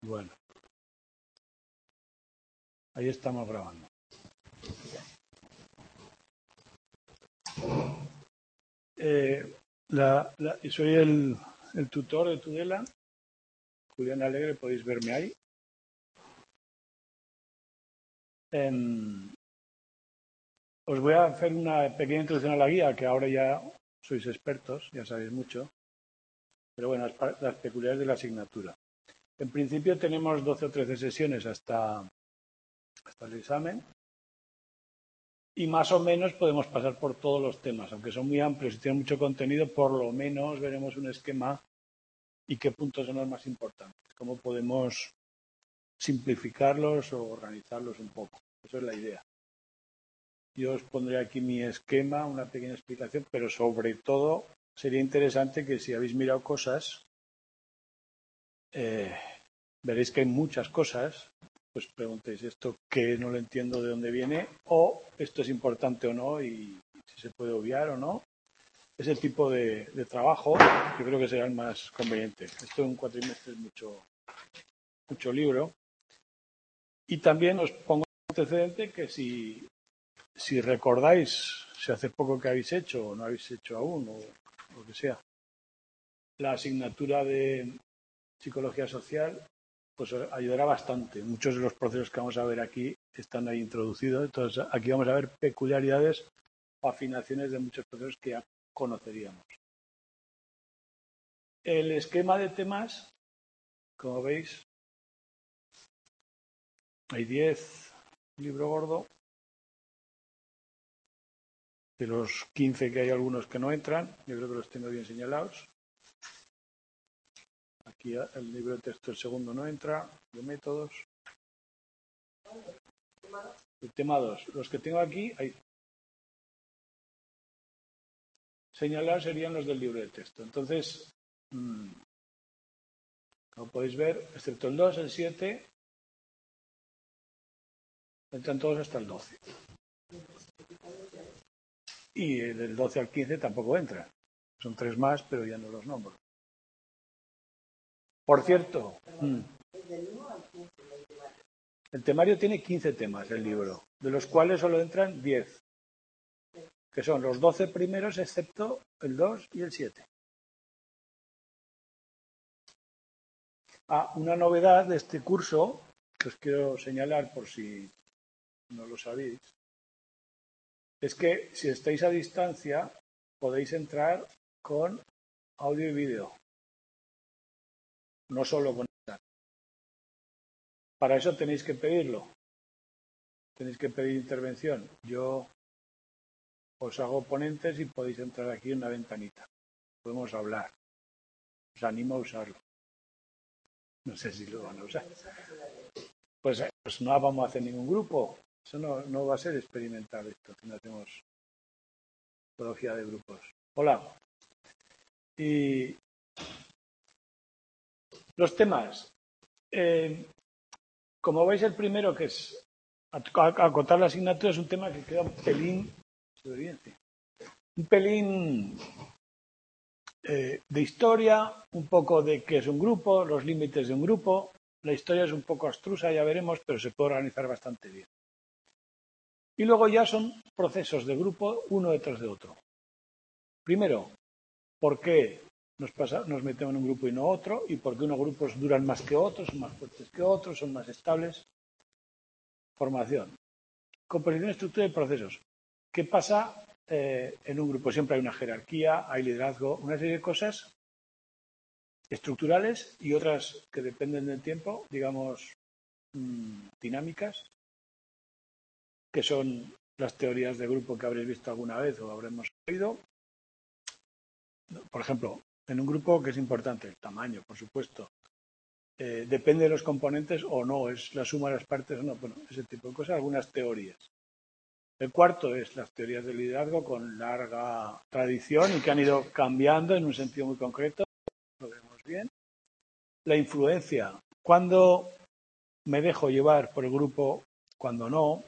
Bueno, ahí estamos grabando. Soy el tutor de Tudela, Julián Alegre, podéis verme ahí. Os voy a hacer una pequeña introducción a la guía, que ahora ya sois expertos, ya sabéis mucho. Pero bueno, las peculiaridades de la asignatura. En principio tenemos 12 o 13 sesiones hasta el examen. Y más o menos podemos pasar por todos los temas, aunque son muy amplios y tienen mucho contenido, por lo menos veremos un esquema y qué puntos son los más importantes, cómo podemos simplificarlos o organizarlos un poco. Eso es la idea. Yo os pondré aquí mi esquema, una pequeña explicación, pero sobre todo sería interesante que si habéis mirado cosas, veréis que hay muchas cosas, pues preguntéis esto que no lo entiendo de dónde viene, o esto es importante o no y si se puede obviar o no. Ese tipo de trabajo yo creo que será el más conveniente. Esto en 4 trimestres es mucho libro. Y también os pongo un antecedente que si recordáis, si hace poco que habéis hecho o no habéis hecho aún, o lo que sea, la asignatura de psicología social, pues ayudará bastante. Muchos de los procesos que vamos a ver aquí están ahí introducidos. Entonces, aquí vamos a ver peculiaridades o afinaciones de muchos procesos que ya conoceríamos. El esquema de temas, como veis, hay 10, libro gordo. De los 15 que hay algunos que no entran, yo creo que los tengo bien señalados. Aquí el libro de texto, el segundo no entra, de métodos. El tema 2, los que tengo aquí, señalados serían los del libro de texto. Entonces, como podéis ver, excepto el 2, el 7, entran todos hasta el 12. Y del 12 al 15 tampoco entran. Son 3 más, pero ya no los nombro. Por cierto, el temario tiene 15 temas, el libro, de los cuales solo entran 10, que son los 12 primeros, excepto el 2 y el 7. Una novedad de este curso, que os quiero señalar por si no lo sabéis, es que si estáis a distancia podéis entrar con audio y vídeo, no solo con chat. Para eso tenéis que pedirlo, tenéis que pedir intervención. Yo os hago ponentes y podéis entrar aquí en una ventanita. Podemos hablar. Os animo a usarlo. No sé si lo van a usar. Pues no vamos a hacer ningún grupo. Eso no va a ser experimental esto, si no hacemos psicología de grupos. Hola. Y los temas. Como veis, el primero, que es acotar la asignatura, es un tema que queda un pelín de historia, un poco de qué es un grupo, los límites de un grupo. La historia es un poco abstrusa, ya veremos, pero se puede organizar bastante bien. Y luego ya son procesos de grupo uno detrás de otro. Primero, ¿por qué nos metemos en un grupo y no otro? ¿Y por qué unos grupos duran más que otros, son más fuertes que otros, son más estables? Formación. Composición, estructura y procesos. ¿Qué pasa en un grupo? Siempre hay una jerarquía, hay liderazgo, una serie de cosas estructurales y otras que dependen del tiempo, digamos, dinámicas, que son las teorías de grupo que habréis visto alguna vez o habremos oído. Por ejemplo, en un grupo, que es importante, el tamaño, por supuesto. Depende de los componentes o no, es la suma de las partes o no. Bueno, ese tipo de cosas, algunas teorías. El cuarto es las teorías del liderazgo con larga tradición y que han ido cambiando en un sentido muy concreto. Lo vemos bien. La influencia. ¿Cuándo me dejo llevar por el grupo? ¿Cuándo no?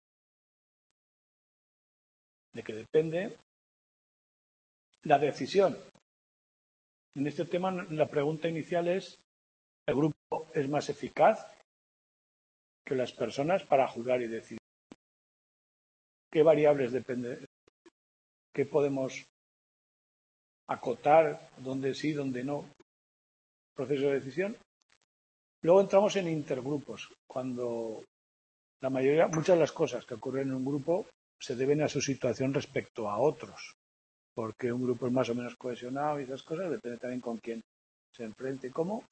¿De qué depende? La decisión. En este tema, la pregunta inicial es: ¿el grupo es más eficaz que las personas para juzgar y decidir. ¿Qué variables depende? ¿Qué podemos acotar? ¿Dónde sí, dónde no? Proceso de decisión. Luego entramos en intergrupos, cuando muchas de las cosas que ocurren en un grupo se deben a su situación respecto a otros, porque un grupo es más o menos cohesionado y esas cosas, depende también con quién se enfrente y cómo.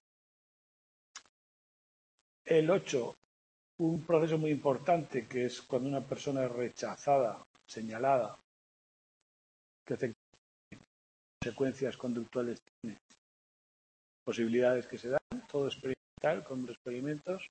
El 8, un proceso muy importante que es cuando una persona es rechazada, señalada, que consecuencias conductuales tiene, posibilidades que se dan, todo experimental, con experimentos.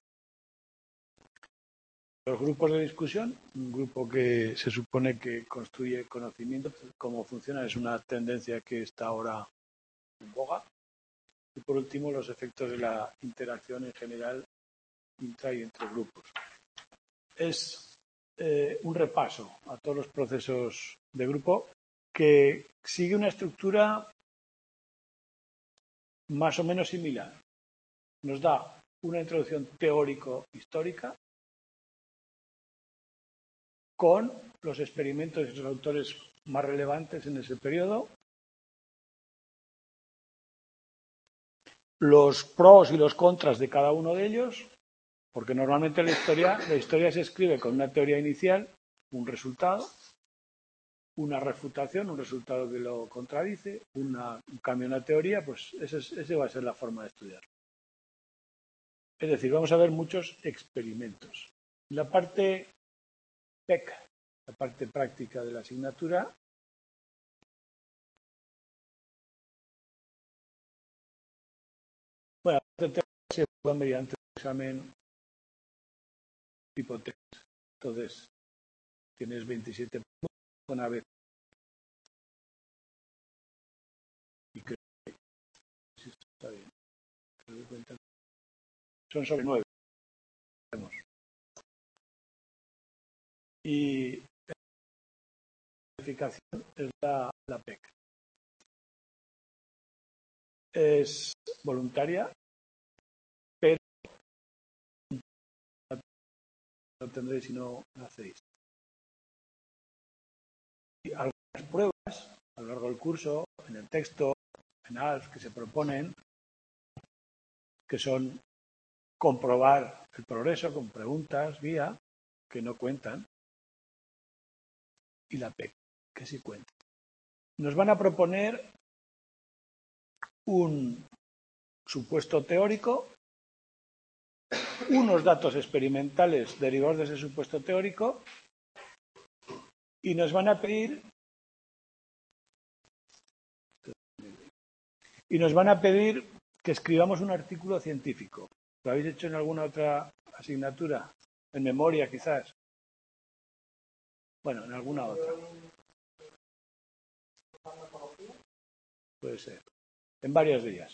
Los grupos de discusión, un grupo que se supone que construye conocimiento, cómo funciona, es una tendencia que está ahora en boga. Y por último, los efectos de la interacción en general intra y entre grupos. Es un repaso a todos los procesos de grupo que sigue una estructura más o menos similar. Nos da una introducción teórico-histórica con los experimentos de los autores más relevantes en ese periodo, los pros y los contras de cada uno de ellos, porque normalmente la historia se escribe con una teoría inicial, un resultado, una refutación, un resultado que lo contradice, un cambio en la teoría, pues esa va a ser la forma de estudiar. Es decir, vamos a ver muchos experimentos. La parte PEC, la parte práctica de la asignatura, bueno, la parte teórica se juega mediante un examen tipo test. Entonces, tienes 27 puntos con A, B. Y creo que sí está bien. Son sobre 9. Y la calificación es la PEC. Es voluntaria, pero no tendréis si no lo hacéis. Y algunas pruebas a lo largo del curso, en el texto, en ALF, que se proponen, que son comprobar el progreso con preguntas, guía, que no cuentan, y la PEC, que sí cuenta. Nos van a proponer un supuesto teórico, unos datos experimentales derivados de ese supuesto teórico, y nos van a pedir que escribamos un artículo científico. ¿Lo habéis hecho en alguna otra asignatura? ¿En memoria, quizás? Bueno, en alguna otra. Puede ser. En varios días.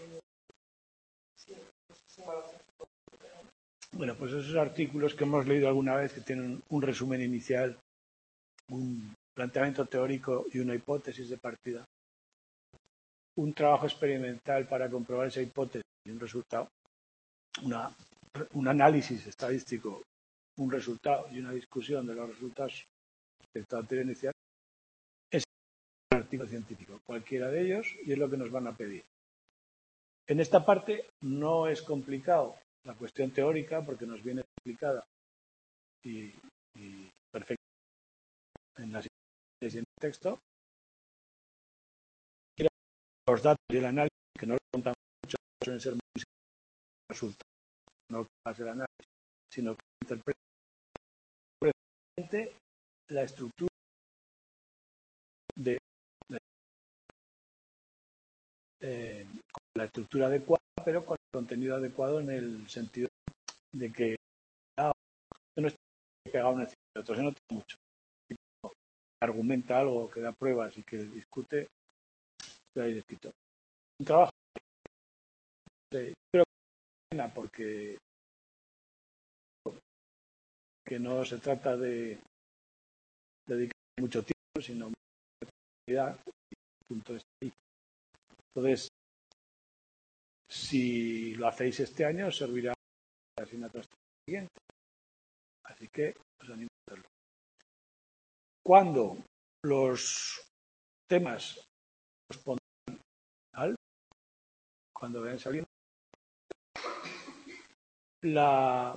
Bueno, pues esos artículos que hemos leído alguna vez que tienen un resumen inicial, un planteamiento teórico y una hipótesis de partida, un trabajo experimental para comprobar esa hipótesis y un resultado, un análisis estadístico, un resultado y una discusión de los resultados respecto a la teoría inicial, es un artículo científico, cualquiera de ellos, y es lo que nos van a pedir. En esta parte no es complicado la cuestión teórica porque nos viene explicada y perfecta en las imágenes y en el texto. Los datos y el análisis, que no lo contamos mucho, suelen ser muy resultados, no hace el análisis, sino que interpreta la estructura de la estructura adecuada, pero con el contenido adecuado en el sentido de que no está pegado en el otro, se nota mucho. Argumenta algo, que da pruebas y que discute, hay escrito. Un trabajo creo que pena porque que no se trata de dedicar mucho tiempo, sino mucha actividad. Punto está ahí. Entonces, Si lo hacéis este año, os servirá la asignatura siguiente. Así que os animo a hacerlo. Cuando los temas respondan cuando vayan saliendo, la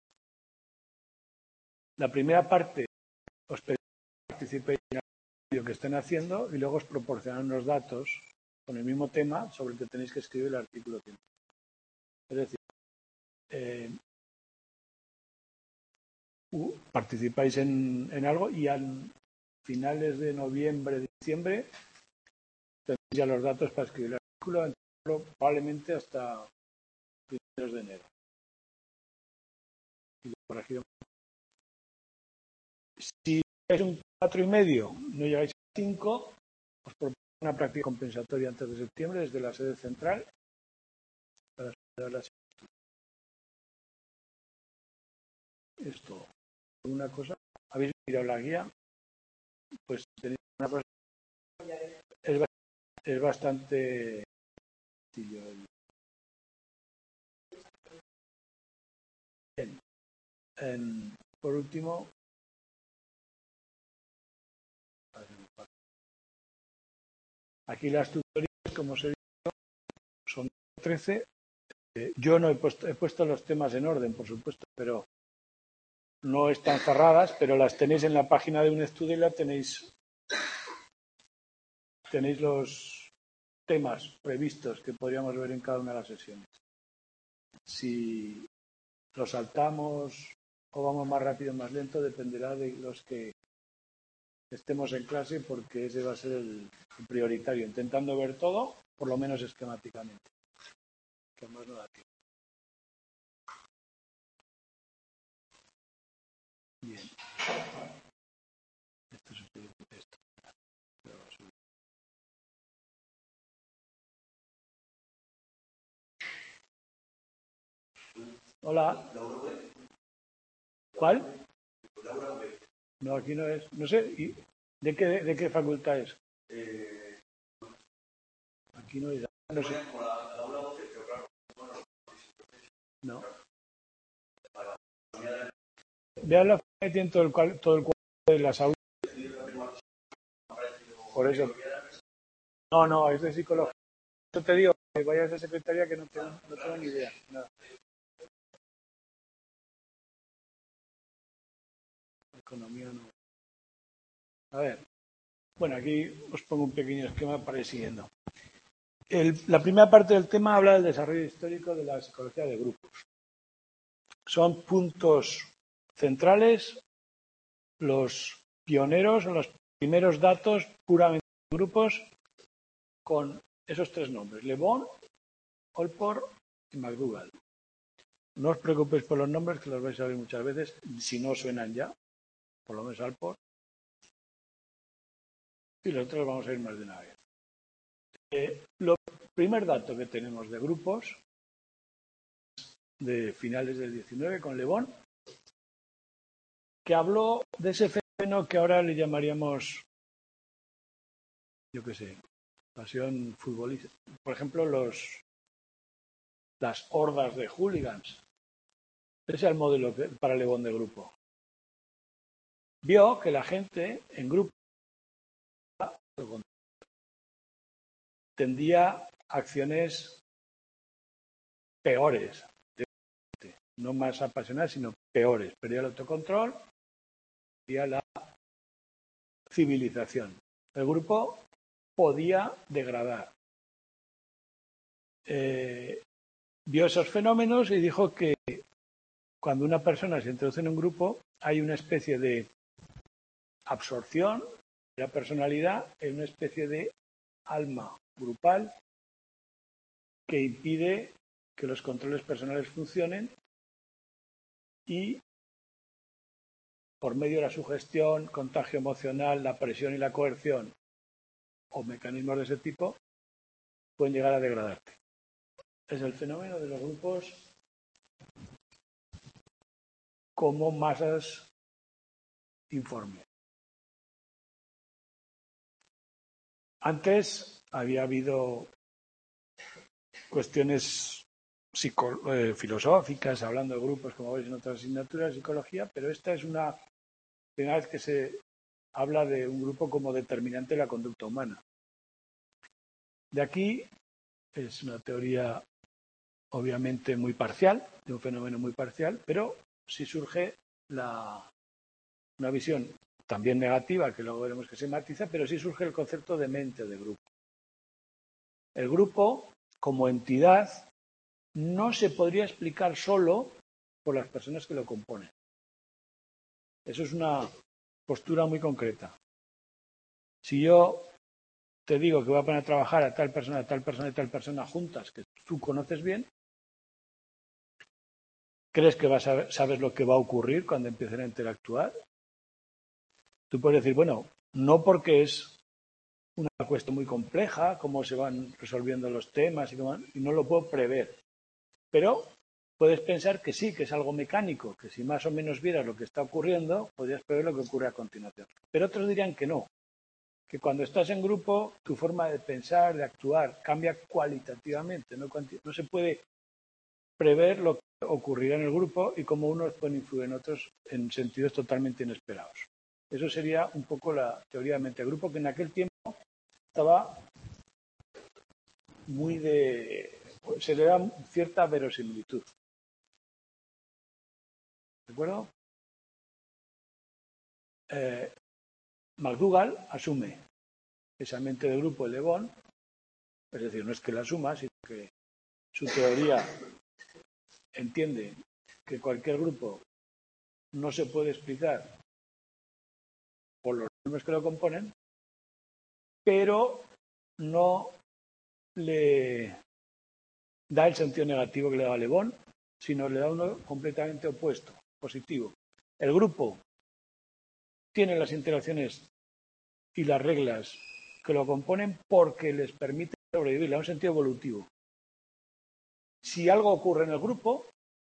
primera parte os pedirá que participéis en el vídeo que estén haciendo y luego os proporcionarán unos datos con el mismo tema sobre el que tenéis que escribir el artículo científico. Es decir, participáis en algo y a finales de noviembre, diciembre, tenéis ya los datos para escribir el artículo, probablemente hasta primeros de enero. Y lo corregiremos. Si es un 4,5, no llegáis a 5, os propongo una práctica compensatoria antes de septiembre desde la sede central para superar las. Esto, una cosa, habéis mirado la guía, pues tenéis una cosa, es bastante sencillo. Bien. Por último, aquí las tutorías, como os he dicho, son 13. Yo no he puesto los temas en orden, por supuesto, pero no están cerradas, pero las tenéis en la página de UNEstudio y la tenéis los temas previstos que podríamos ver en cada una de las sesiones. Si los saltamos o vamos más rápido o más lento dependerá de los que estemos en clase, porque ese va a ser el prioritario, intentando ver todo, por lo menos esquemáticamente, que más no da tiempo. Bien. Esto es esto. Hola. ¿Cuál? No, aquí no es. No sé. ¿De qué facultad es? Aquí no es. No sé. No. Vean la que tiene todo el cuadro de las aulas. Por eso. No, es de psicología. Yo te digo que vayas de secretaria que no tengo ni idea. Nada. Economía no. A ver. Bueno, aquí os pongo un pequeño esquema para ir siguiendo. La primera parte del tema habla del desarrollo histórico de la psicología de grupos. Son puntos centrales, los pioneros o los primeros datos puramente de grupos con esos tres nombres: Le Bon, Allport y McDougall. No os preocupéis por los nombres, que los vais a ver muchas veces, si no suenan ya, por lo menos Allport. Y los otros vamos a ir más de una vez. Lo primer dato que tenemos de grupos de finales del 19 con Le Bon, que habló de ese fenómeno que ahora le llamaríamos, yo qué sé, pasión futbolística. Por ejemplo, las hordas de hooligans. Ese es el modelo para Le Bon de grupo. Vio que la gente en grupo tendía a acciones peores, no más apasionadas, sino peores. Perdía el autocontrol y la civilización. El grupo podía degradar. Vio esos fenómenos y dijo que cuando una persona se introduce en un grupo hay una especie de absorción de la personalidad en una especie de alma grupal que impide que los controles personales funcionen y por medio de la sugestión, contagio emocional, la presión y la coerción o mecanismos de ese tipo pueden llegar a degradarte. Es el fenómeno de los grupos como masas informes. Antes había habido cuestiones filosóficas, hablando de grupos, como veis en otras asignaturas de psicología, pero esta es una primera vez que se habla de un grupo como determinante de la conducta humana. De aquí es una teoría obviamente muy parcial, de un fenómeno muy parcial, pero sí surge una visión también negativa, que luego veremos que se matiza, pero sí surge el concepto de mente de grupo. El grupo, como entidad, no se podría explicar solo por las personas que lo componen. Eso es una postura muy concreta. Si yo te digo que voy a poner a trabajar a tal persona, a tal persona y tal persona juntas, que tú conoces bien, ¿crees que sabes lo que va a ocurrir cuando empiecen a interactuar? Tú puedes decir, bueno, no porque es una cuestión muy compleja, cómo se van resolviendo los temas y no lo puedo prever. Pero puedes pensar que sí, que es algo mecánico, que si más o menos vieras lo que está ocurriendo, podrías prever lo que ocurre a continuación. Pero otros dirían que no, que cuando estás en grupo, tu forma de pensar, de actuar, cambia cualitativamente. No se puede prever lo que ocurrirá en el grupo y cómo unos pueden influir en otros en sentidos totalmente inesperados. Eso sería un poco la teoría de mente de grupo, que en aquel tiempo estaba se le da cierta verosimilitud. ¿De acuerdo? McDougall asume esa mente de grupo de Le Bon, es decir, no es que la asuma, sino que su teoría entiende que cualquier grupo no se puede explicar por los números que lo componen, pero no le da el sentido negativo que le da Le Bon, sino le da uno completamente opuesto, positivo. El grupo tiene las interacciones y las reglas que lo componen porque les permite sobrevivir, le da un sentido evolutivo. Si algo ocurre en el grupo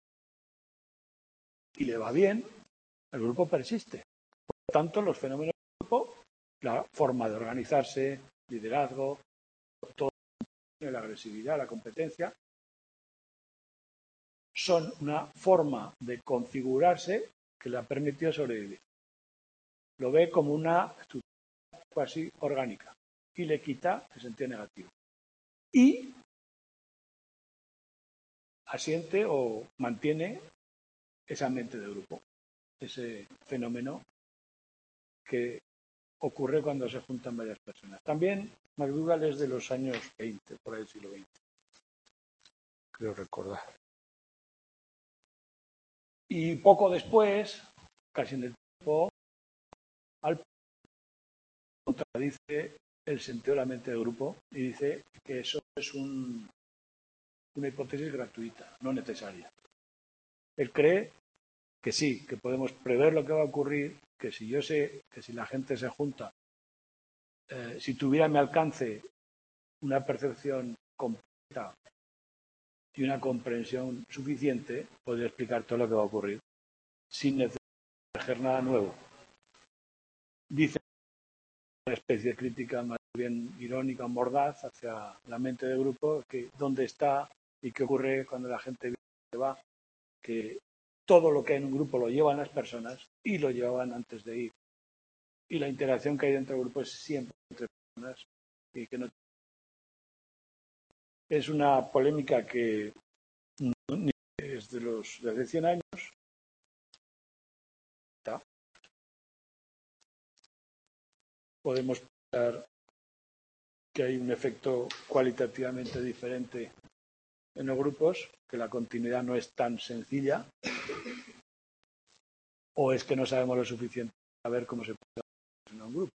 y le va bien, el grupo persiste. Por lo tanto, los fenómenos del grupo, la forma de organizarse, liderazgo, todo, la agresividad, la competencia, son una forma de configurarse que le ha permitido sobrevivir. Lo ve como una estructura casi orgánica y le quita el sentido negativo. Y asiente o mantiene esa mente de grupo, ese fenómeno que ocurre cuando se juntan varias personas. También McDougall es de los años 20, por ahí del siglo XX, creo recordar. Y poco después, casi en el tiempo, Al contradice el sentido de la mente de grupo y dice que eso es una hipótesis gratuita, no necesaria. Él cree que sí, que podemos prever lo que va a ocurrir, que si yo sé que si la gente se junta, si tuviera a mi alcance una percepción completa y una comprensión suficiente, podría explicar todo lo que va a ocurrir sin necesidad nada nuevo. Dice una especie de crítica más bien irónica, mordaz hacia la mente de grupo, que dónde está y qué ocurre cuando la gente va, que todo lo que hay en un grupo lo llevan las personas y lo llevaban antes de ir. Y la interacción que hay dentro del grupo es siempre entre personas y que no. Es una polémica que es de hace 100 años. Podemos pensar que hay un efecto cualitativamente diferente en los grupos, que la continuidad no es tan sencilla, o es que no sabemos lo suficiente para saber cómo se puede hacer en un grupo.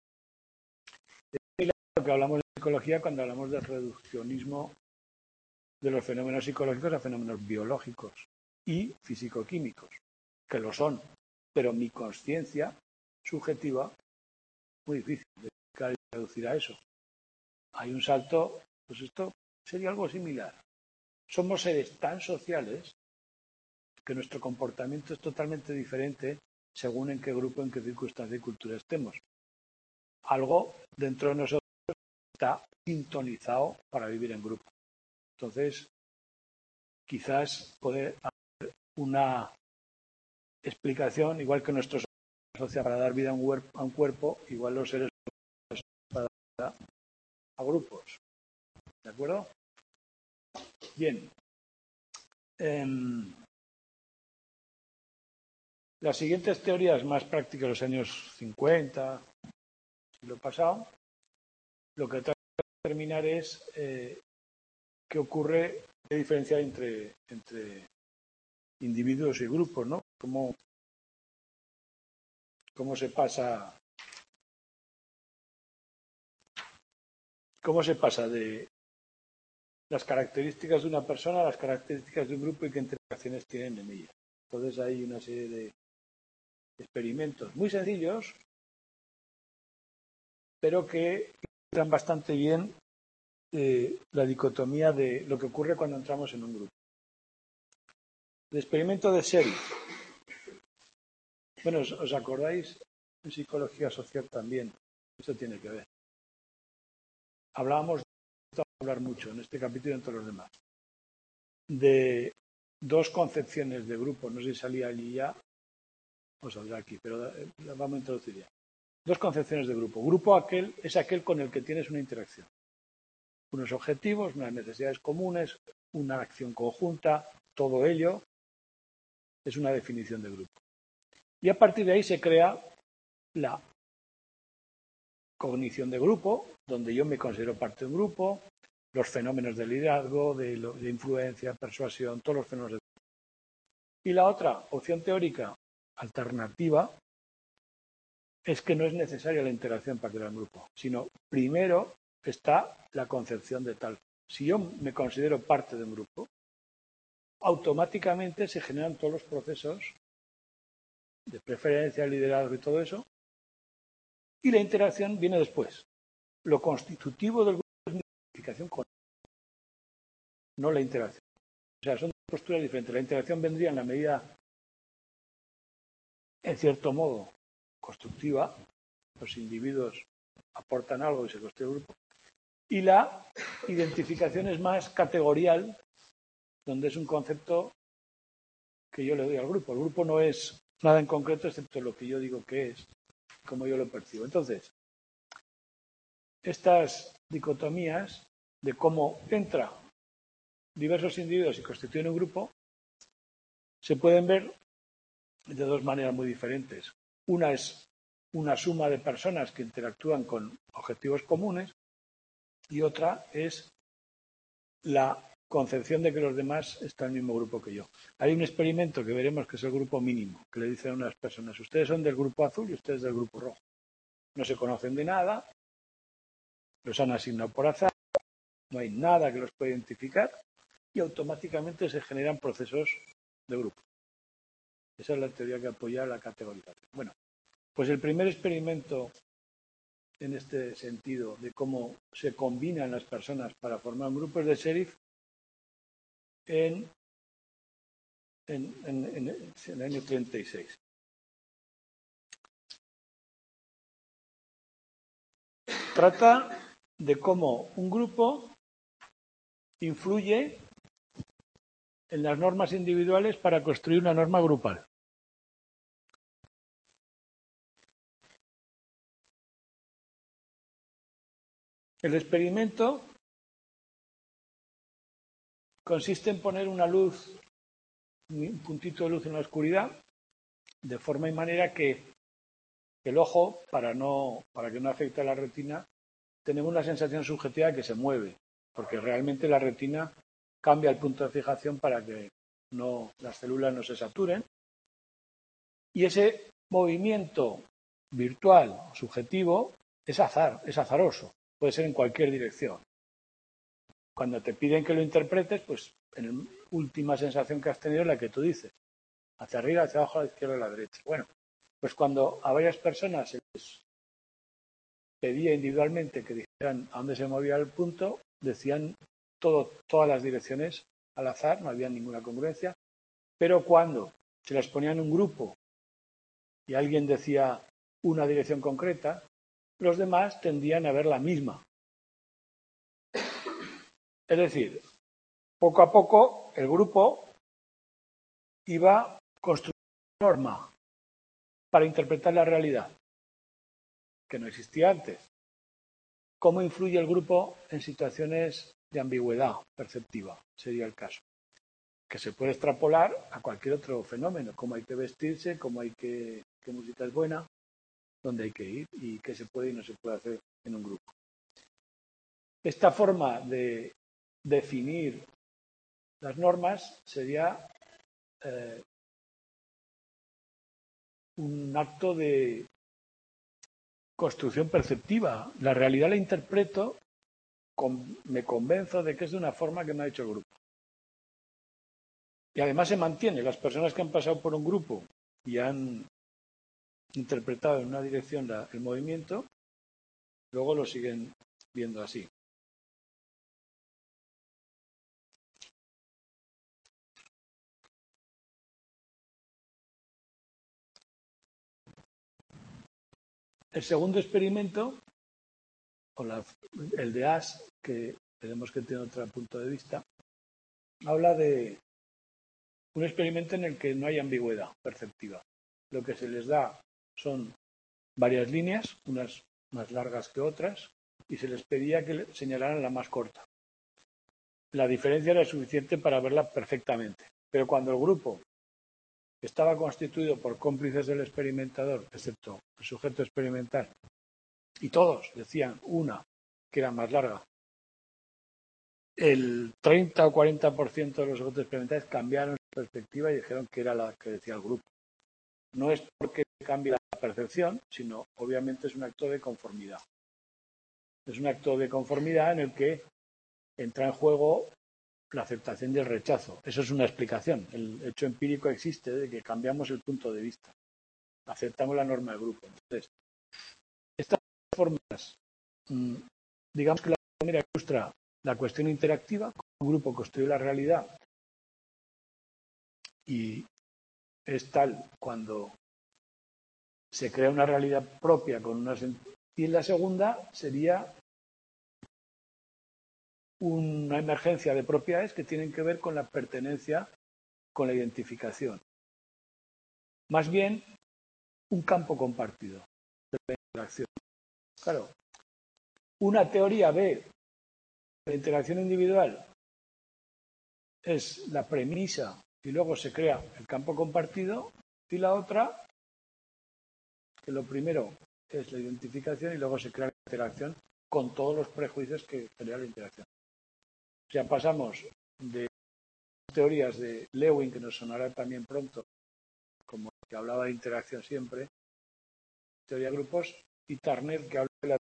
Es lo que hablamos de psicología cuando hablamos del reduccionismo de los fenómenos psicológicos a fenómenos biológicos y físico-químicos, que lo son, pero mi conciencia subjetiva muy difícil de reducir a eso. Hay un salto, pues esto sería algo similar. Somos seres tan sociales que nuestro comportamiento es totalmente diferente según en qué grupo, en qué circunstancia y cultura estemos. Algo dentro de nosotros está sintonizado para vivir en grupo. Entonces, quizás poder hacer una explicación, igual que nuestros socios para dar vida a un cuerpo, igual los seres para dar a grupos. ¿De acuerdo? Bien. Las siguientes teorías más prácticas de los años 50, siglo pasado, lo que trata de determinar es qué ocurre, qué diferencia entre individuos y grupos, ¿no? Cómo se pasa de las características de una persona a las características de un grupo y qué interacciones tienen en ella. Entonces hay una serie de experimentos muy sencillos, pero que ilustran bastante bien la dicotomía de lo que ocurre cuando entramos en un grupo. El experimento de Sheriff. Bueno, ¿os acordáis? En psicología social también. Esto tiene que ver. Hablábamos, hablar mucho en este capítulo y en todos los demás, de dos concepciones de grupo. No sé si salía allí ya o saldrá aquí, pero la vamos a introducir ya. Dos concepciones de grupo. Grupo es aquel con el que tienes una interacción. Unos objetivos, unas necesidades comunes, una acción conjunta, todo ello es una definición de grupo. Y a partir de ahí se crea la cognición de grupo, donde yo me considero parte de un grupo, los fenómenos de liderazgo, de influencia, persuasión, todos los fenómenos de grupo. Y la otra opción teórica alternativa es que no es necesaria la interacción para crear un grupo, sino primero está la concepción de tal. Si yo me considero parte de un grupo, automáticamente se generan todos los procesos de preferencia, liderazgo y todo eso, y la interacción viene después. Lo constitutivo del grupo es la identificación con no la interacción. O sea, son dos posturas diferentes. La interacción vendría en la medida, en cierto modo, constructiva. Los individuos aportan algo y se construye el grupo. Y la identificación es más categorial, donde es un concepto que yo le doy al grupo. El grupo no es nada en concreto, excepto lo que yo digo que es, como yo lo percibo. Entonces, estas dicotomías de cómo entra diversos individuos y constituyen un grupo se pueden ver de dos maneras muy diferentes. Una es una suma de personas que interactúan con objetivos comunes y otra es la concepción de que los demás están en el mismo grupo que yo. Hay un experimento que veremos que es el grupo mínimo, que le dicen a unas personas, ustedes son del grupo azul y ustedes del grupo rojo. No se conocen de nada, los han asignado por azar, no hay nada que los pueda identificar y automáticamente se generan procesos de grupo. Esa es la teoría que apoya la categorización. Bueno, pues el primer experimento en este sentido de cómo se combinan las personas para formar grupos de Sheriff en el año 36. Trata de cómo un grupo influye en las normas individuales para construir una norma grupal. El experimento consiste en poner una luz, un puntito de luz en la oscuridad, de forma y manera que el ojo, para que no afecte a la retina, tenemos una sensación subjetiva de que se mueve, porque realmente la retina cambia el punto de fijación para que las células no se saturen. Y ese movimiento virtual, subjetivo, es azaroso, puede ser en cualquier dirección. Cuando te piden que lo interpretes, pues en la última sensación que has tenido es la que tú dices, hacia arriba, hacia abajo, a la izquierda, a la derecha. Bueno, pues cuando a varias personas se les pedía individualmente que dijeran a dónde se movía el punto, decían todas las direcciones al azar, no había ninguna congruencia, pero cuando se las ponía en un grupo y alguien decía una dirección concreta, los demás tendían a ver la misma. Es decir, poco a poco el grupo iba construyendo una norma para interpretar la realidad, que no existía antes. ¿Cómo influye el grupo en situaciones de ambigüedad perceptiva? Sería el caso. Que se puede extrapolar a cualquier otro fenómeno, cómo hay que vestirse, cómo hay qué música es buena, dónde hay que ir y qué se puede y no se puede hacer en un grupo. Esta forma de definir las normas sería un acto de construcción perceptiva. La realidad la interpreto, me convenzo de que es de una forma que me ha hecho el grupo. Y además se mantiene. Las personas que han pasado por un grupo y han interpretado en una dirección el movimiento, luego lo siguen viendo así. El segundo experimento, el de Ash, que tenemos que tener otro punto de vista, habla de un experimento en el que no hay ambigüedad perceptiva. Lo que se les da son varias líneas, unas más largas que otras, y se les pedía que señalaran la más corta. La diferencia era suficiente para verla perfectamente, pero cuando el grupo estaba constituido por cómplices del experimentador, excepto el sujeto experimental, y todos decían una que era más larga, el 30 o 40% de los sujetos experimentales cambiaron su perspectiva y dijeron que era la que decía el grupo. No es porque cambie la percepción, sino obviamente es un acto de conformidad. Es un acto de conformidad en el que entra en juego la aceptación y el rechazo. Eso es una explicación. El hecho empírico existe de que cambiamos el punto de vista. Aceptamos la norma del grupo. Entonces, estas formas, digamos que la primera ilustra la cuestión interactiva, un grupo construye la realidad y es tal cuando se crea una realidad propia con unas... Y en la segunda sería una emergencia de propiedades que tienen que ver con la pertenencia, con la identificación. Más bien, un campo compartido de la interacción. Claro, una teoría ve la interacción individual es la premisa y luego se crea el campo compartido, y la otra, que lo primero es la identificación y luego se crea la interacción con todos los prejuicios que crea la interacción. O sea, pasamos de teorías de Lewin, que nos sonará también pronto, como que hablaba de interacción siempre, teoría de grupos, y Tarnet, que habla de la...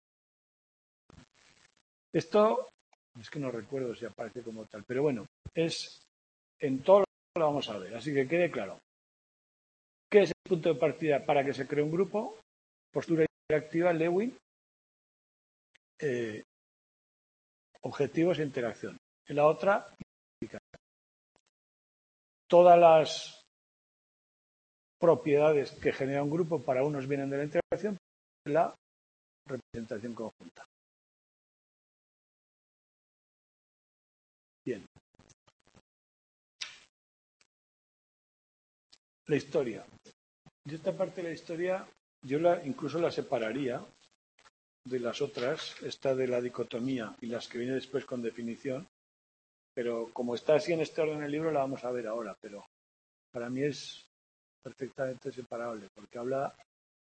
Esto, es que no recuerdo si aparece como tal, pero bueno, es en todo lo vamos a ver, así que quede claro. ¿Qué es el punto de partida para que se cree un grupo? Postura interactiva, Lewin, objetivos e interacción. En la otra, todas las propiedades que genera un grupo para unos vienen de la interacción, la representación conjunta. Bien. La historia. Yo esta parte de la historia, incluso la separaría de las otras, esta de la dicotomía y las que viene después con definición, pero como está así en este orden el libro, la vamos a ver ahora, pero para mí es perfectamente separable, porque habla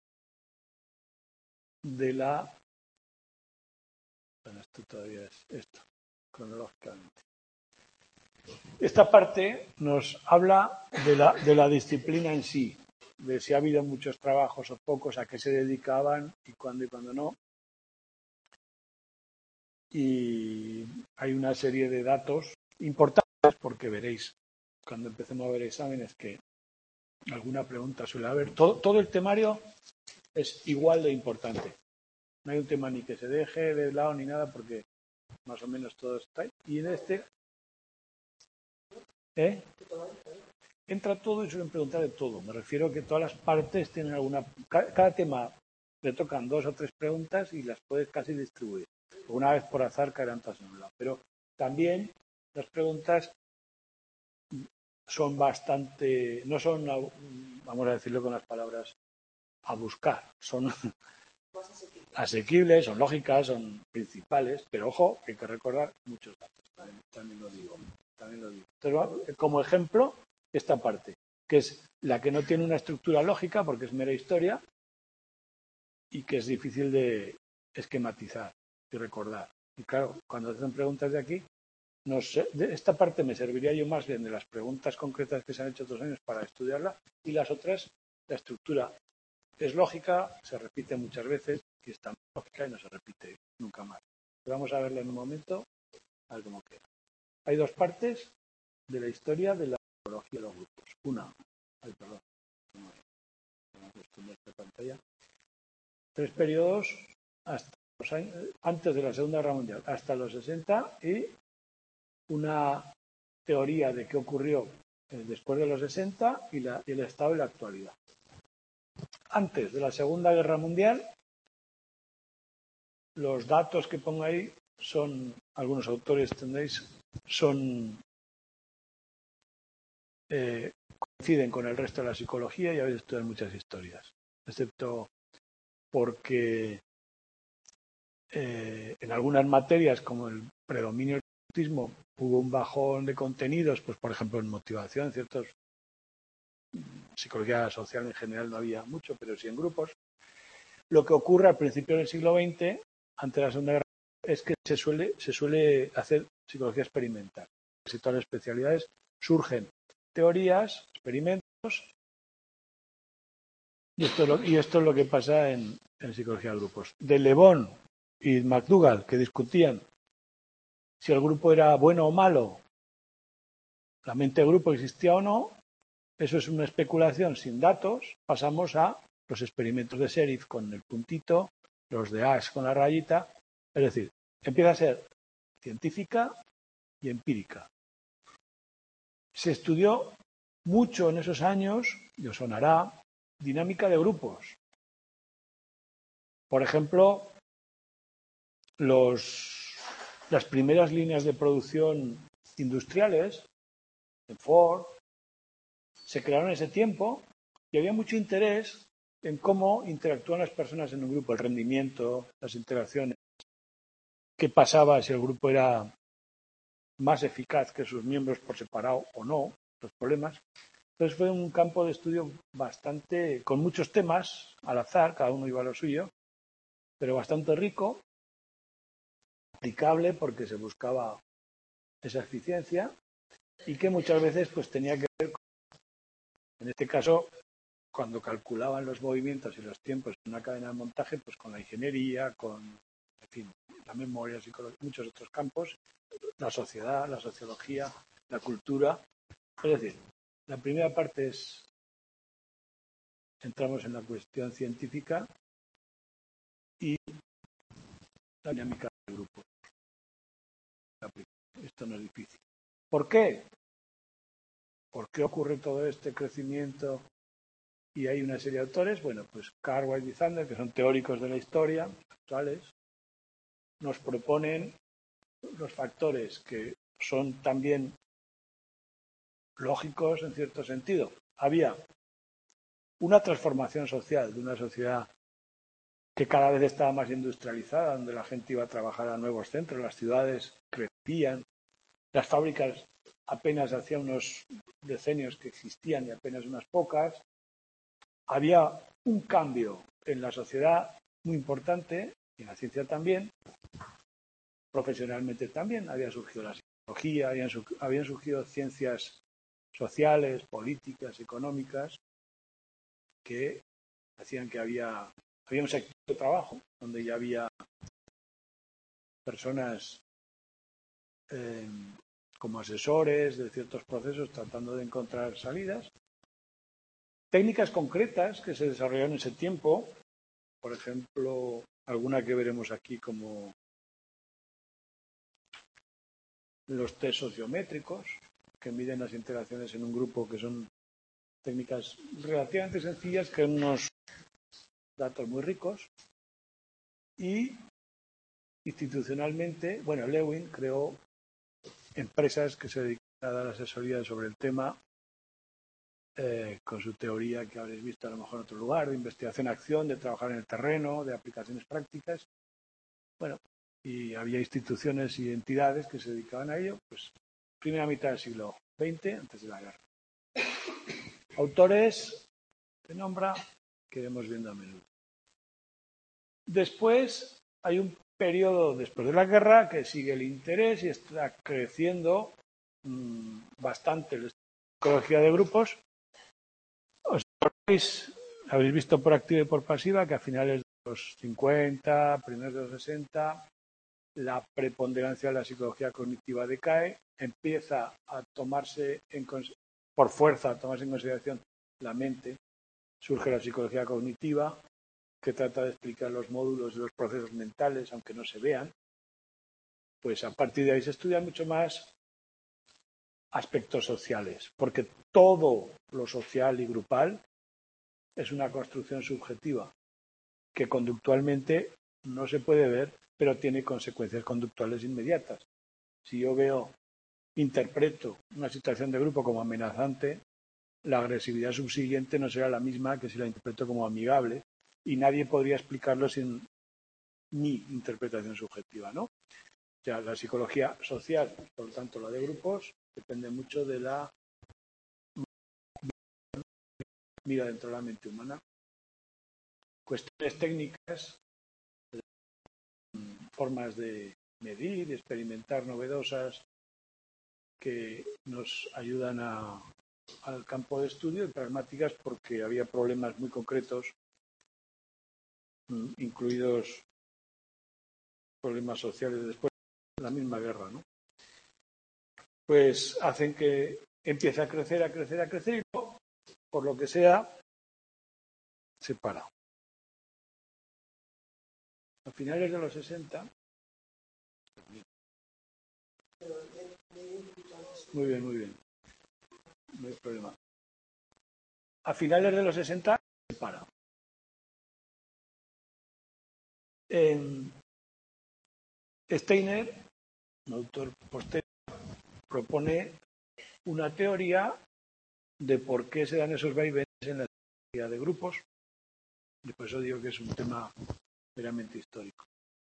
de la... Bueno, esto todavía es esto, cronológicamente. Esta parte nos habla de la disciplina en sí, de si ha habido muchos trabajos o pocos, a qué se dedicaban y cuándo no. Y hay una serie de datos importantes, porque veréis, cuando empecemos a ver exámenes, que alguna pregunta suele haber. Todo el temario es igual de importante. No hay un tema ni que se deje de lado ni nada, porque más o menos todo está ahí. Y en este... entra todo y suelen preguntar de todo. Me refiero a que todas las partes tienen alguna... Cada tema le tocan 2 o 3 preguntas y las puedes casi distribuir. Una vez por azar caerán todas en un lado. Pero también Las preguntas son bastante, no son, vamos a decirlo con las palabras, a buscar, son asequibles, son lógicas, son principales, pero ojo, hay que recordar muchos datos, también lo digo. Entonces, como ejemplo, esta parte, que es la que no tiene una estructura lógica porque es mera historia y que es difícil de esquematizar y recordar. Y claro, cuando hacen preguntas de aquí, no sé, de esta parte me serviría yo más bien de las preguntas concretas que se han hecho otros años para estudiarla, y las otras, la estructura es lógica, se repite muchas veces y está lógica y no se repite nunca más. Vamos a verla en un momento, a ver cómo queda. Hay dos partes de la historia de la psicología de los grupos. Una, pantalla. 3 periodos hasta los años, antes de la Segunda Guerra Mundial, hasta los 60, y una teoría de qué ocurrió después de los 60 y el estado de la actualidad. Antes de la Segunda Guerra Mundial, los datos que pongo ahí son, algunos autores tendréis, son coinciden con el resto de la psicología y habéis estudiado muchas historias, excepto porque en algunas materias como el predominio del autismo hubo un bajón de contenidos, pues por ejemplo en motivación, ciertos psicología social en general no había mucho, pero sí en grupos. Lo que ocurre al principio del siglo XX, ante la Segunda Guerra, es que se suele hacer psicología experimental. Casi todas las especialidades surgen teorías, experimentos, y esto es lo que pasa en psicología de grupos. De Le Bon y McDougall, que discutían si el grupo era bueno o malo, la mente de grupo existía o no, eso es una especulación sin datos. Pasamos a los experimentos de Sheriff con el puntito, los de Ash con la rayita, es decir, empieza a ser científica y empírica. Se estudió mucho en esos años, y os sonará, dinámica de grupos. Por ejemplo, las primeras líneas de producción industriales, en Ford, se crearon en ese tiempo y había mucho interés en cómo interactúan las personas en un grupo, el rendimiento, las interacciones, qué pasaba si el grupo era más eficaz que sus miembros por separado o no, los problemas. Entonces fue un campo de estudio bastante, con muchos temas al azar, cada uno iba a lo suyo, pero bastante rico, aplicable porque se buscaba esa eficiencia y que muchas veces pues tenía que ver con, en este caso, cuando calculaban los movimientos y los tiempos en una cadena de montaje, pues con la ingeniería, con, en fin, la memoria, psicología, muchos otros campos, la sociedad, la sociología, la cultura. Es decir, la primera parte es, entramos en la cuestión científica y la dinámica del grupo. Esto no es difícil. ¿Por qué? ¿Por qué ocurre todo este crecimiento? Y hay una serie de autores, bueno, pues Cartwright y Zander, que son teóricos de la historia actuales, nos proponen los factores que son también lógicos en cierto sentido. Había una transformación social de una sociedad que cada vez estaba más industrializada, donde la gente iba a trabajar a nuevos centros, las ciudades crecían, las fábricas apenas hacía unos decenios que existían y apenas unas pocas. Había un cambio en la sociedad muy importante, y en la ciencia también, profesionalmente también. Había surgido la psicología, habían surgido ciencias sociales, políticas, económicas, que hacían que había un sector de trabajo donde ya había personas como asesores de ciertos procesos tratando de encontrar salidas. Técnicas concretas que se desarrollaron en ese tiempo, por ejemplo, alguna que veremos aquí como los test sociométricos, que miden las interacciones en un grupo, que son técnicas relativamente sencillas, que dan unos datos muy ricos. Y institucionalmente, bueno, Lewin creó empresas que se dedican a dar asesoría sobre el tema, con su teoría que habréis visto a lo mejor en otro lugar, de investigación-acción, de trabajar en el terreno, de aplicaciones prácticas. Bueno, y había instituciones y entidades que se dedicaban a ello, pues primera mitad del siglo XX, antes de la guerra. Autores que nombra, que iremos viendo a menudo. Después hay un periodo después de la guerra que sigue el interés y está creciendo bastante la psicología de grupos. Os habéis visto por activa y por pasiva que a finales de los 50, primeros de los 60, la preponderancia de la psicología cognitiva decae, empieza a tomarse por fuerza, a tomarse en consideración la mente, surge la psicología cognitiva, que trata de explicar los módulos de los procesos mentales, aunque no se vean. Pues a partir de ahí se estudian mucho más aspectos sociales, porque todo lo social y grupal es una construcción subjetiva que conductualmente no se puede ver, pero tiene consecuencias conductuales inmediatas. Si yo interpreto una situación de grupo como amenazante, la agresividad subsiguiente no será la misma que si la interpreto como amigable, y nadie podría explicarlo sin mi interpretación subjetiva, ¿no? O sea, la psicología social, por lo tanto la de grupos, depende mucho de la vida dentro de la mente humana. Cuestiones técnicas, formas de medir y experimentar novedosas que nos ayudan al campo de estudio, y pragmáticas porque había problemas muy concretos, incluidos problemas sociales después de la misma guerra, ¿no? Pues hacen que empiece a crecer y luego, por lo que sea, se para. A finales de los 60, muy bien, no hay problema. A finales de los 60 se para. Steiner, un autor posterior, propone una teoría de por qué se dan esos vaivenes en la teoría de grupos, y por eso digo que es un tema meramente histórico.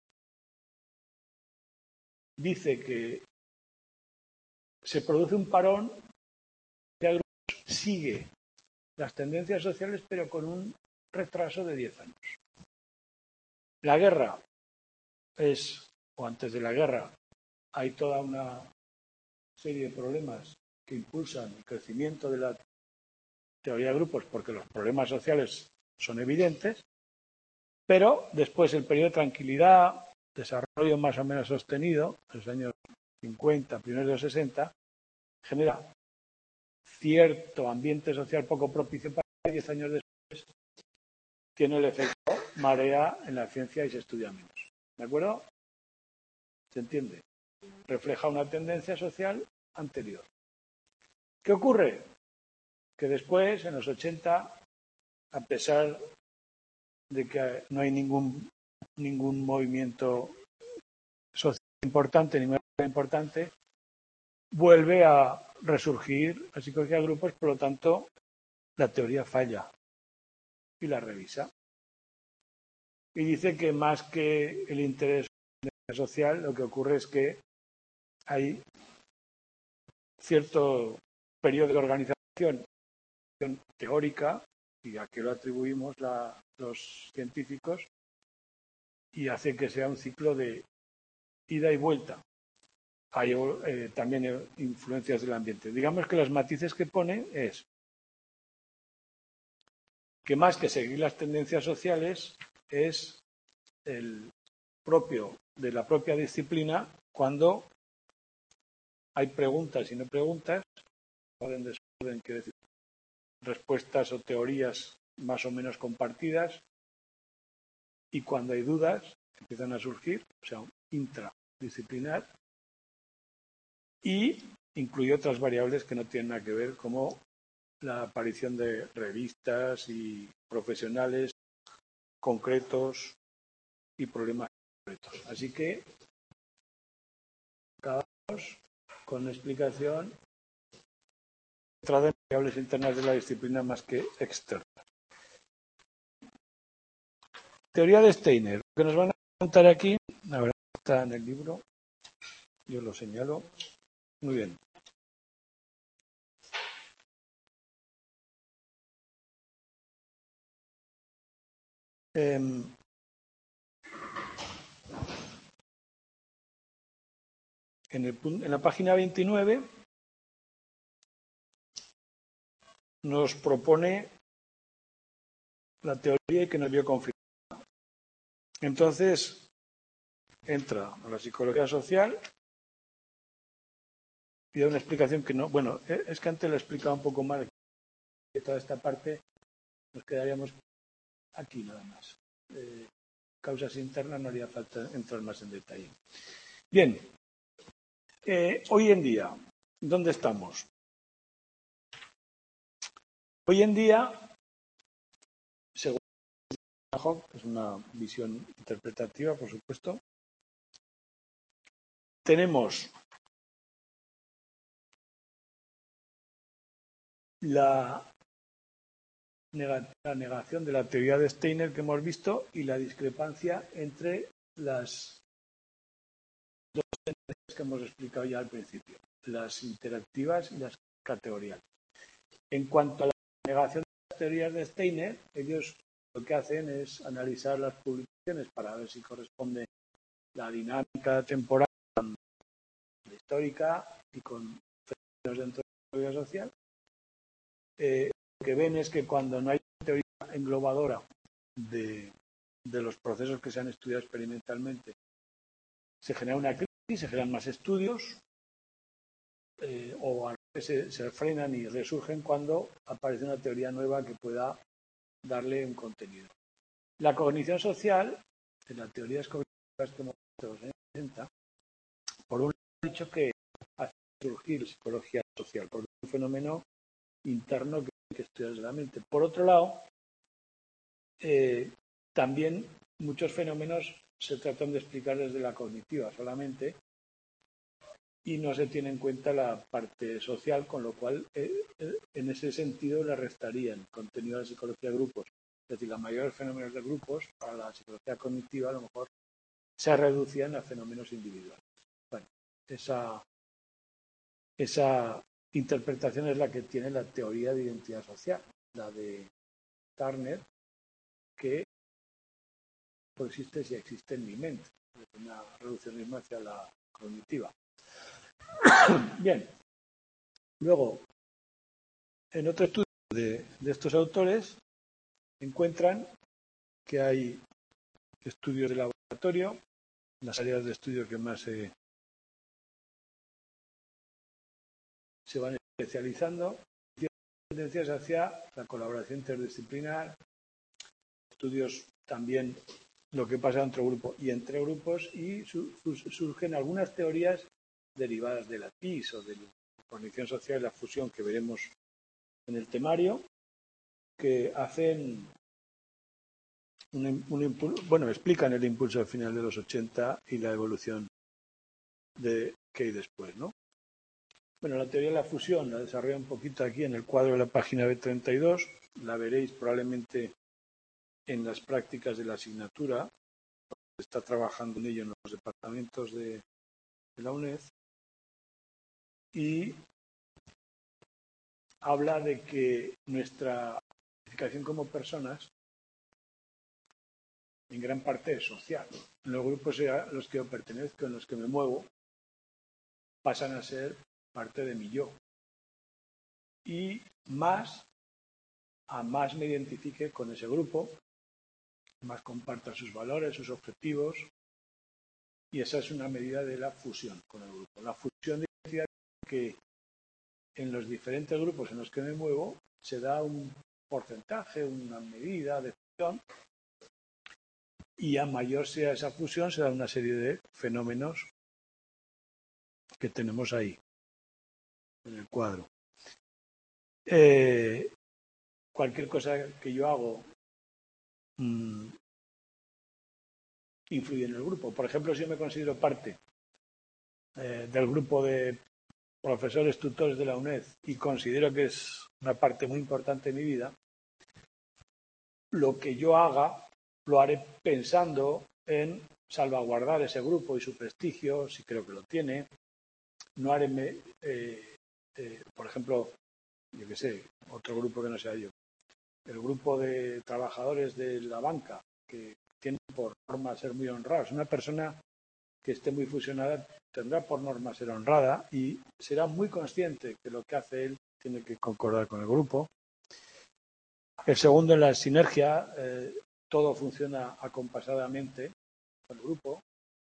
Dice que se produce un parón que a grupos sigue las tendencias sociales, pero con un retraso de 10 años. La guerra o antes de la guerra, hay toda una serie de problemas que impulsan el crecimiento de la teoría de grupos porque los problemas sociales son evidentes, pero después el periodo de tranquilidad, desarrollo más o menos sostenido, en los años 50, primeros de los 60, genera cierto ambiente social poco propicio para 10 años después tiene el efecto marea en la ciencia y se estudia menos. ¿De acuerdo? ¿Se entiende? Refleja una tendencia social anterior. ¿Qué ocurre? Que después, en los 80, a pesar de que no hay ningún movimiento social importante, ninguna importante, vuelve a resurgir la psicología de grupos, por lo tanto, la teoría falla y la revisa. Y dice que más que el interés social, lo que ocurre es que hay cierto periodo de organización teórica, y a qué lo atribuimos los científicos, y hace que sea un ciclo de ida y vuelta. Hay también influencias del ambiente. Digamos que los matices que pone es que más que seguir las tendencias sociales es el propio de la propia disciplina cuando hay preguntas y no preguntas, orden, desorden, quiere decir, respuestas o teorías más o menos compartidas, y cuando hay dudas empiezan a surgir, o sea, intradisciplinar, y incluye otras variables que no tienen nada que ver, como la aparición de revistas y profesionales concretos y problemas concretos. Así que cada uno con explicación centrada en variables internas de la disciplina más que externas. Teoría de Steiner. Lo que nos van a contar aquí, la verdad está en el libro, yo lo señalo. Muy bien. En la página 29 nos propone la teoría y que nos vio confirmada. Entonces, entra a la psicología social y da una explicación que no... Bueno, es que antes lo he explicado un poco mal. Que toda esta parte nos quedaríamos aquí nada más. Causas internas no haría falta entrar más en detalle. Bien, hoy en día, ¿dónde estamos? Hoy en día, según Hock, que es una visión interpretativa, por supuesto, tenemos la negación de la teoría de Steiner que hemos visto y la discrepancia entre las dos tendencias que hemos explicado ya al principio, las interactivas y las categoriales. En cuanto a la negación de las teorías de Steiner, ellos lo que hacen es analizar las publicaciones para ver si corresponde la dinámica temporal con la histórica y con fenómenos dentro de la teoría social. Lo que ven es que cuando no hay teoría englobadora de los procesos que se han estudiado experimentalmente, se genera una crisis, se generan más estudios o a veces se frenan y resurgen cuando aparece una teoría nueva que pueda darle un contenido. La cognición social, en las teorías cognitivas que hemos visto en los años 60, por un lado ha dicho que hace surgir psicología social, por un fenómeno interno que hay que estudiar desde la mente. Por otro lado, también muchos fenómenos se tratan de explicar desde la cognitiva solamente y no se tiene en cuenta la parte social, con lo cual en ese sentido le restarían contenido de la psicología de grupos. Es decir, los mayores fenómenos de grupos para la psicología cognitiva a lo mejor se reducían a fenómenos individuales. Bueno, esa interpretación es la que tiene la teoría de identidad social, la de Turner, que coexiste si existe en mi mente. Es una reduccionismo hacia la cognitiva. Bien. Luego, en otro estudio de estos autores, encuentran que hay estudios de laboratorio, las áreas de estudio que más se van especializando, tendencias hacia la colaboración interdisciplinar, estudios también lo que pasa entre grupos y entre grupos, y surgen algunas teorías derivadas de la PIS o de la cognición social y la fusión que veremos en el temario, que hacen explican el impulso al final de los 80 y la evolución que hay después, ¿no? Bueno, la teoría de la fusión la desarrolla un poquito aquí en el cuadro de la página B32, la veréis probablemente en las prácticas de la asignatura, está trabajando en ello en los departamentos de la UNED, y habla de que nuestra identificación como personas en gran parte es social. En los grupos a los que yo pertenezco, en los que me muevo, pasan a ser parte de mi yo. Y más me identifique con ese grupo, más comparta sus valores, sus objetivos, y esa es una medida de la fusión con el grupo. La fusión de identidad que en los diferentes grupos en los que me muevo se da un porcentaje, una medida de fusión, y a mayor sea esa fusión se da una serie de fenómenos que tenemos ahí en el cuadro. Cualquier cosa que yo hago influye en el grupo. Por ejemplo, si yo me considero parte del grupo de profesores tutores de la UNED y considero que es una parte muy importante de mi vida, lo que yo haga lo haré pensando en salvaguardar ese grupo y su prestigio, si creo que lo tiene. No haré, por ejemplo, yo qué sé, otro grupo que no sea yo, el grupo de trabajadores de la banca, que tienen por norma ser muy honrados. Una persona que esté muy fusionada tendrá por norma ser honrada y será muy consciente que lo que hace él tiene que concordar con el grupo. El segundo, en la sinergia, todo funciona acompasadamente con el grupo.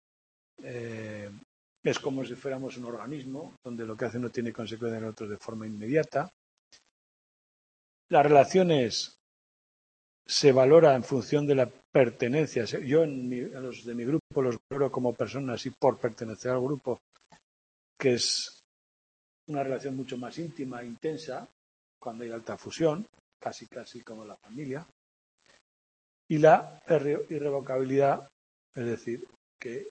Es como si fuéramos un organismo donde lo que hace no tiene consecuencia en otros de forma inmediata. Las relaciones se valora en función de la pertenencia. Yo a los de mi grupo los valoro como personas y por pertenecer al grupo, que es una relación mucho más íntima e intensa cuando hay alta fusión, casi como la familia. Y la irrevocabilidad, es decir, que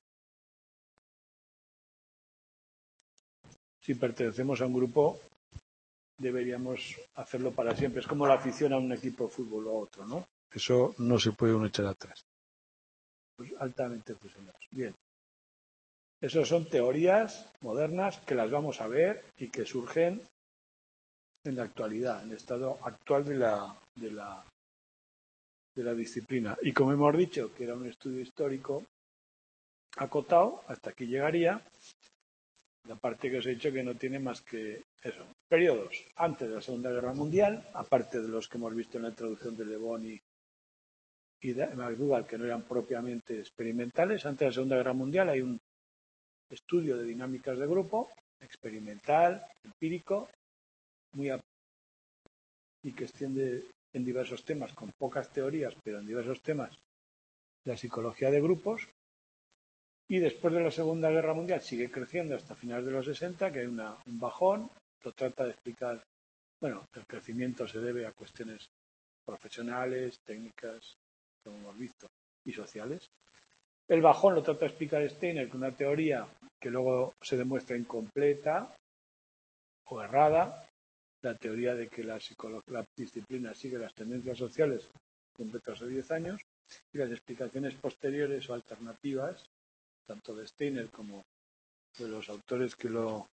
si pertenecemos a un grupo deberíamos hacerlo para siempre. Es como la afición a un equipo de fútbol o a otro, ¿no? Eso no se puede uno echar atrás. Pues altamente fusionados. Bien. Esas son teorías modernas que las vamos a ver y que surgen en la actualidad, en el estado actual de la disciplina. Y como hemos dicho que era un estudio histórico acotado, hasta aquí llegaría. La parte que os he dicho que no tiene más que eso. Periodos antes de la Segunda Guerra Mundial, aparte de los que hemos visto en la introducción de Le Bon y de McDougall, que no eran propiamente experimentales. Antes de la Segunda Guerra Mundial hay un estudio de dinámicas de grupo, experimental, empírico, muy y que extiende en diversos temas, con pocas teorías, pero en diversos temas, la psicología de grupos. Y después de la Segunda Guerra Mundial sigue creciendo hasta finales de los 60, que hay un bajón, lo trata de explicar. Bueno, el crecimiento se debe a cuestiones profesionales, técnicas, como hemos visto, y sociales. El bajón lo trata de explicar Steiner con una teoría que luego se demuestra incompleta o errada, la teoría de que la disciplina sigue las tendencias sociales completas hace 10 años, y las explicaciones posteriores o alternativas, tanto de Steiner como de los autores que lo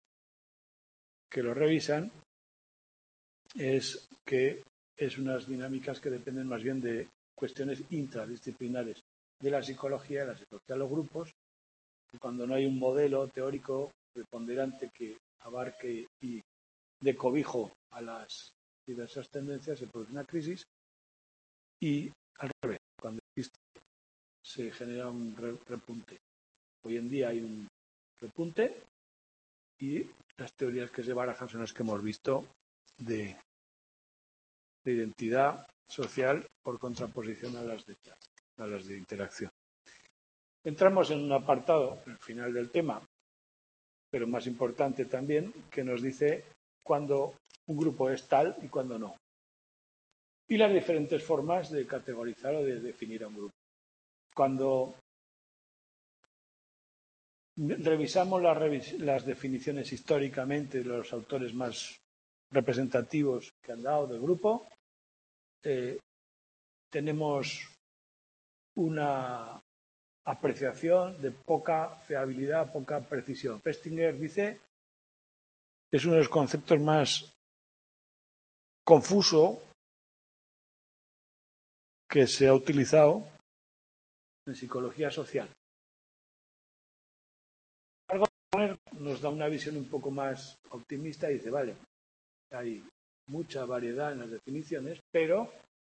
revisan, es que es unas dinámicas que dependen más bien de cuestiones intradisciplinares de la psicología de los grupos, cuando no hay un modelo teórico preponderante que abarque y dé cobijo a las diversas tendencias, se produce una crisis, y al revés, cuando existe se genera un repunte. Hoy en día hay un repunte y las teorías que se barajan son las que hemos visto de identidad social por contraposición a las de interacción. Entramos en un apartado, al final del tema, pero más importante también, que nos dice cuándo un grupo es tal y cuándo no. Y las diferentes formas de categorizar o de definir a un grupo. Cuando revisamos las definiciones históricamente de los autores más representativos que han dado del grupo, tenemos una apreciación de poca fiabilidad, poca precisión. Festinger dice que es uno de los conceptos más confuso que se ha utilizado en psicología social. Nos da una visión un poco más optimista y dice, vale, hay mucha variedad en las definiciones, pero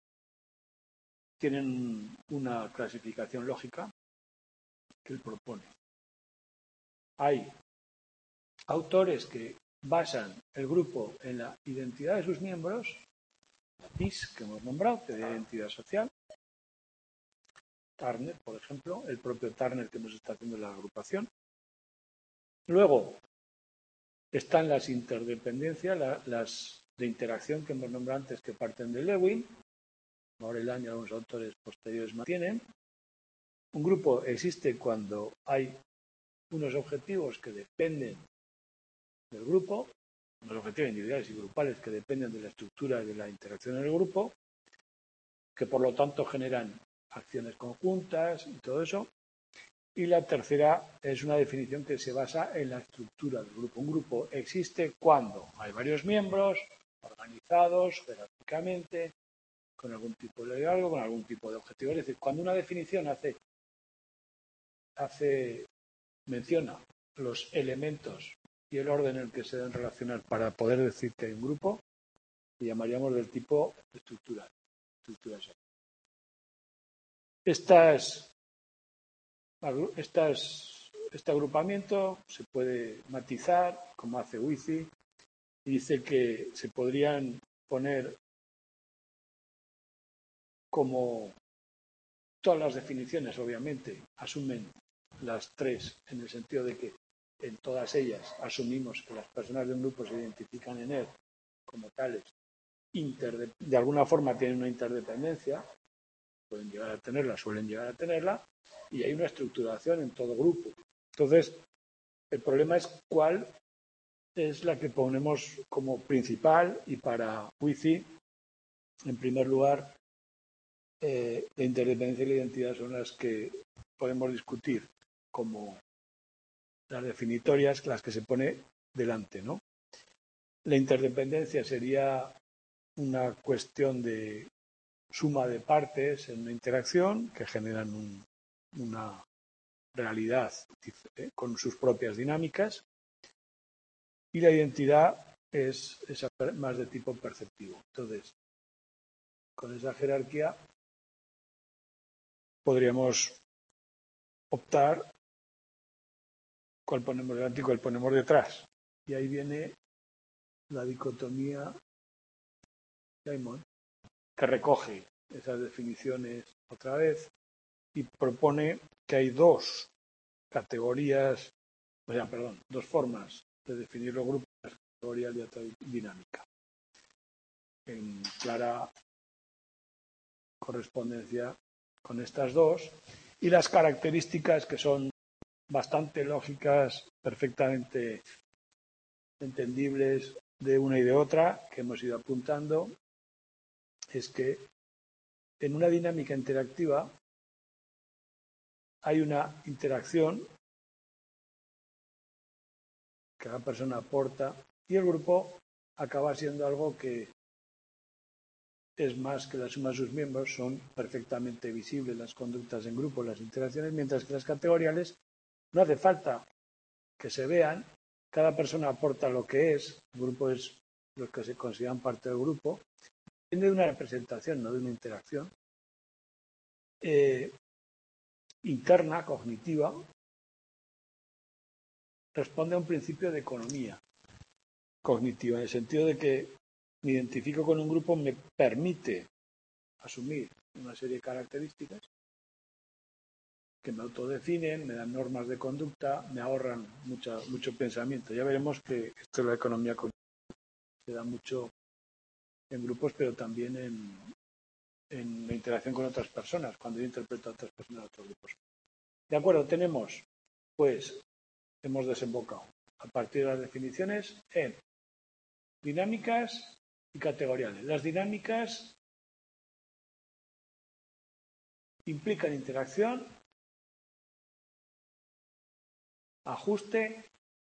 tienen una clasificación lógica que él propone. Hay autores que basan el grupo en la identidad de sus miembros, la PIS que hemos nombrado, que es de identidad social. Turner, por ejemplo, el propio Turner que nos está haciendo la agrupación. Luego están las interdependencias, las de interacción que hemos nombrado antes, que parten de Lewin. Morelán y algunos autores posteriores mantienen. Un grupo existe cuando hay unos objetivos que dependen del grupo, unos objetivos individuales y grupales que dependen de la estructura de la interacción en el grupo, que por lo tanto generan acciones conjuntas y todo eso. Y la tercera es una definición que se basa en la estructura del grupo. Un grupo existe cuando hay varios miembros organizados jerárquicamente, con algún tipo de liderazgo, con algún tipo de objetivo. Es decir, cuando una definición menciona los elementos y el orden en el que se deben relacionar para poder decir que hay un grupo, le llamaríamos del tipo estructural. Este agrupamiento se puede matizar, como hace WICI, y dice que se podrían poner como todas las definiciones, obviamente, asumen las tres en el sentido de que en todas ellas asumimos que las personas de un grupo se identifican en él como tales, de alguna forma tienen una interdependencia, pueden llegar a tenerla, suelen llegar a tenerla, y hay una estructuración en todo grupo. Entonces, el problema es cuál es la que ponemos como principal, y para WICI, en primer lugar, la interdependencia y la identidad son las que podemos discutir como las definitorias, las que se pone delante, ¿no? La interdependencia sería una cuestión de suma de partes en una interacción que generan una realidad con sus propias dinámicas, y la identidad es más de tipo perceptivo. Entonces, con esa jerarquía podríamos optar cuál ponemos delante y cuál ponemos detrás. Y ahí viene la dicotomía Simon, que recoge esas definiciones otra vez y propone que hay dos formas de definir los grupos, categorial y otra dinámica, en clara correspondencia con estas dos, y las características que son bastante lógicas, perfectamente entendibles de una y de otra, que hemos ido apuntando, es que en una dinámica interactiva hay una interacción, cada persona aporta, y el grupo acaba siendo algo que es más que la suma de sus miembros. Son perfectamente visibles las conductas en grupo, las interacciones, mientras que las categoriales no hace falta que se vean, cada persona aporta lo que es, el grupo es los que se consideran parte del grupo, depende de una representación, no de una interacción interna, cognitiva, responde a un principio de economía cognitiva, en el sentido de que me identifico con un grupo, me permite asumir una serie de características que me autodefinen, me dan normas de conducta, me ahorran mucho pensamiento. Ya veremos que esto de la economía se da mucho en grupos, pero también en la interacción con otras personas, cuando yo interpreto a otras personas en otros grupos. De acuerdo, hemos desembocado a partir de las definiciones en dinámicas y categoriales. Las dinámicas implican interacción, ajuste,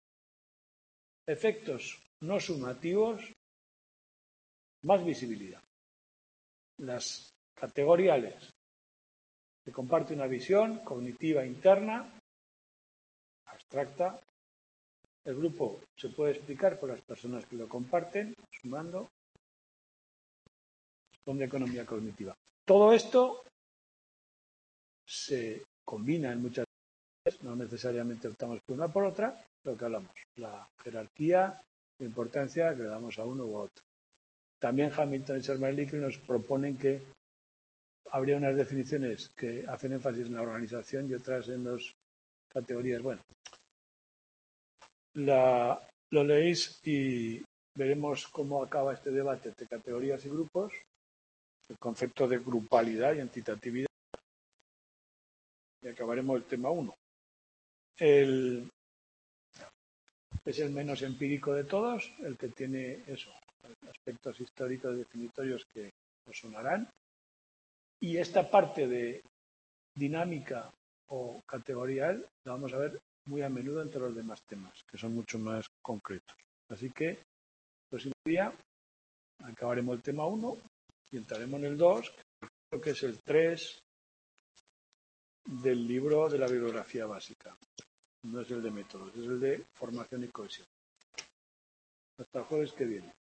efectos no sumativos, más visibilidad. Las categoriales se comparte una visión cognitiva interna, abstracta. El grupo se puede explicar por las personas que lo comparten, sumando, con economía cognitiva. Todo esto se combina en muchas veces, no necesariamente optamos por una por otra, lo que hablamos, la jerarquía, la importancia que le damos a uno u otro. También Hamilton y Sherman-Likely nos proponen que habría unas definiciones que hacen énfasis en la organización y otras en las categorías. Bueno, lo leéis y veremos cómo acaba este debate entre categorías y grupos, el concepto de grupalidad y entitatividad, y acabaremos el tema 1. Es el menos empírico de todos, el que tiene eso, aspectos históricos definitorios que os sonarán. Y esta parte de dinámica o categorial la vamos a ver muy a menudo entre los demás temas, que son mucho más concretos. Así que, el próximo día acabaremos el tema 1 y entraremos en el 2, que es el 3 del libro de la bibliografía básica. No es el de métodos, es el de formación y cohesión. Hasta el jueves que viene.